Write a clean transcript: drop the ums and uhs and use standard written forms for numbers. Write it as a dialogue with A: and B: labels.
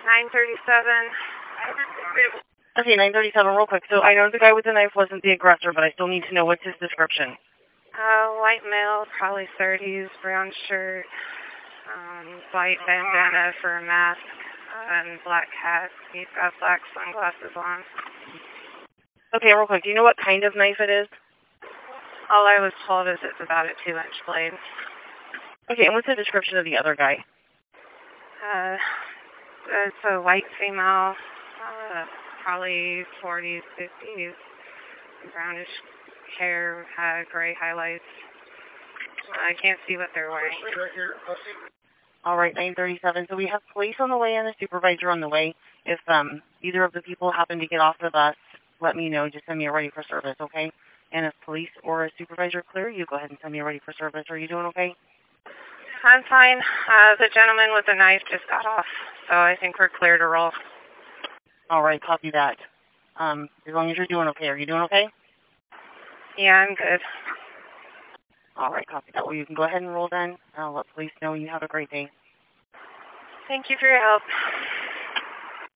A: 937.
B: Okay, 937, real quick. So I know the guy with the knife wasn't the aggressor, but I still need to know what's his description.
A: White male, probably 30s, brown shirt, white bandana for a mask, and black hat. He's got black sunglasses on.
B: Okay, real quick. Do you know what kind of knife it is?
A: All I was told is it's about a 2-inch blade.
B: Okay, and what's the description of the other guy?
A: It's a white female, probably 40s, 50s, brownish hair, gray highlights. I can't see what they're wearing.
B: All right, 937. So we have police on the way and a supervisor on the way. If either of the people happen to get off the bus, let me know. Just send me a ready for service, okay? And if police or a supervisor clear you, go ahead and send me a ready for service. Are you doing okay?
A: I'm fine. The gentleman with the knife just got off, so I think we're clear to roll.
B: All right, copy that. As long as you're doing okay. Are you doing okay?
A: Yeah, I'm good.
B: All right, copy that. Well, you can go ahead and roll then. I'll let police know you have a great day.
A: Thank you for your help.